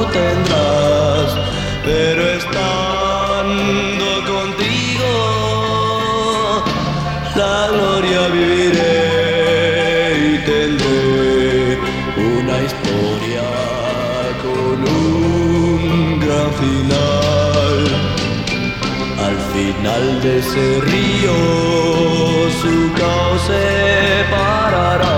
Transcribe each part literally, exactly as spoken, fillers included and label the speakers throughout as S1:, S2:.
S1: tendrás, pero estando contigo la gloria viviré y tendré una historia con un gran final. Al final de ese río su cauce parará.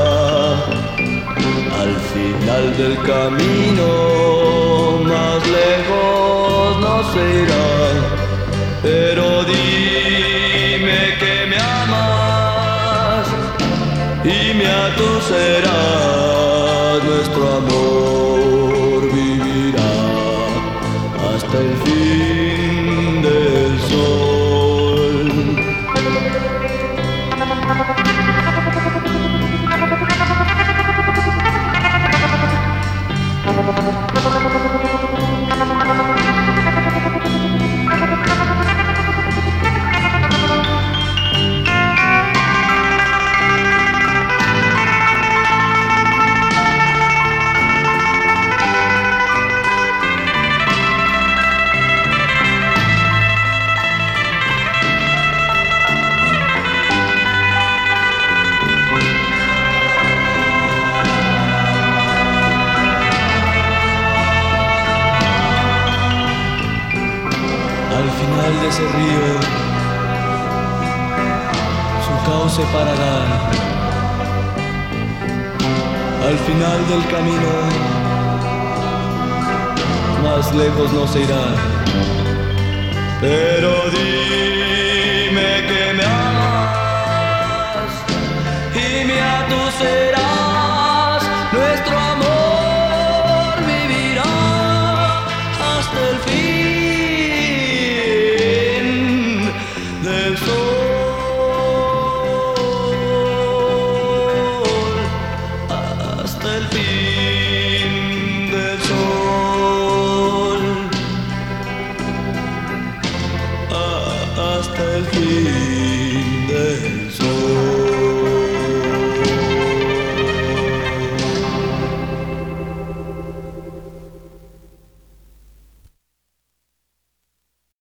S1: Al final del camino más lejos no se irá. Pero dime que me amas y me atuserás. Nuestro amor vivirá hasta el fin del sol. Al final de ese río su cauce parará. Al final del camino más lejos no se irá. Pero dime que me amas y me atuserás.